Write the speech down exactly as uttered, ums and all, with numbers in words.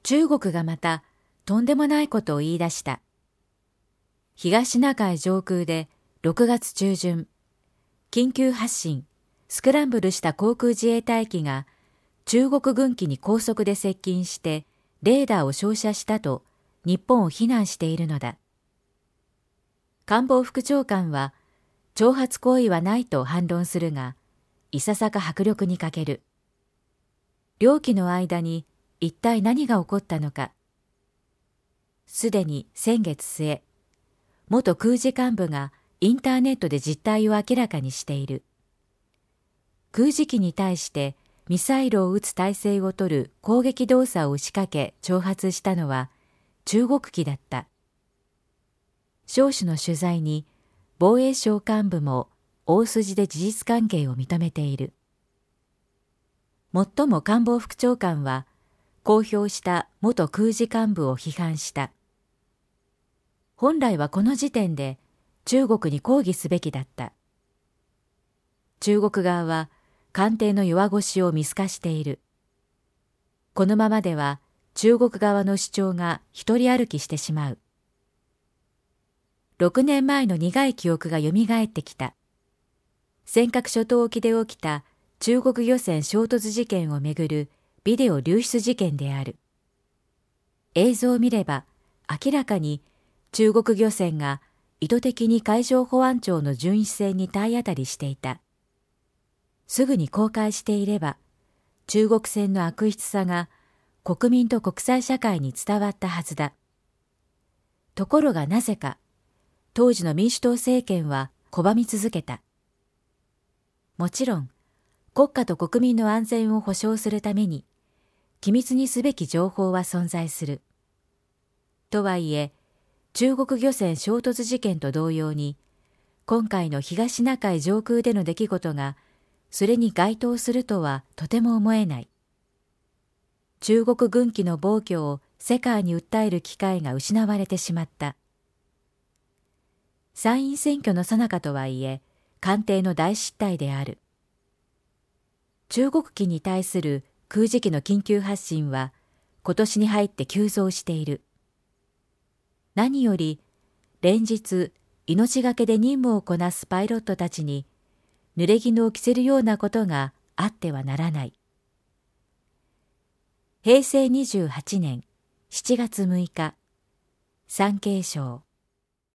中国がまたとんでもないことを言い出した。東シナ海上空でろくがつ中旬、緊急発進、スクランブルした航空自衛隊機が中国軍機に高速で接近してレーダーを照射したと日本を非難しているのだ。官房副長官は挑発行為はないと反論するが、いささか迫力に欠ける。両機の間に一体何が起こったのか。すでに先月末、元空自幹部がインターネットで実態を明らかにしている。空自機に対してミサイルを撃つ体制を取る攻撃動作を仕掛け挑発したのは中国機だった。省首の取材に防衛省幹部も大筋で事実関係を認めている。もっとも官房副長官は公表した元空自幹部を批判した。本来はこの時点で中国に抗議すべきだった。中国側は官邸の弱腰を見透かしている。このままでは中国側の主張が一人歩きしてしまう。ろくねんまえの苦い記憶がよみがえってきた。尖閣諸島沖で起きた中国漁船衝突事件をめぐるビデオ流出事件である。映像を見れば明らかに中国漁船が意図的に海上保安庁の巡視船に体当たりしていた。すぐに公開していれば中国船の悪質さが国民と国際社会に伝わったはずだ。ところがなぜか当時の民主党政権は拒み続けた。もちろん国家と国民の安全を保障するために機密にすべき情報は存在する。とはいえ中国漁船衝突事件と同様に今回の東シナ海上空での出来事がそれに該当するとはとても思えない。中国軍機の暴挙を世界に訴える機会が失われてしまった。参院選挙の最中とはいえ官邸の大失態である。中国機に対する空自機の緊急発進は今年に入って急増している。何より連日命がけで任務をこなすパイロットたちに濡れ衣を着せるようなことがあってはならない。へいせいにじゅうはちねんしちがつむいか、産経省。